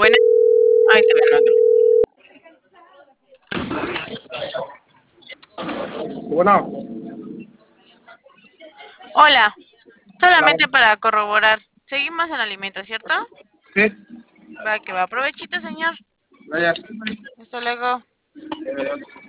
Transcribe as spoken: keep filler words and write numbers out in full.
Bueno, ahí te ven acá. Bueno, Hola, la, solamente para corroborar. Seguimos en alimento, ¿cierto? sí, Va que va. Provechito, señor. gracias. Hasta luego.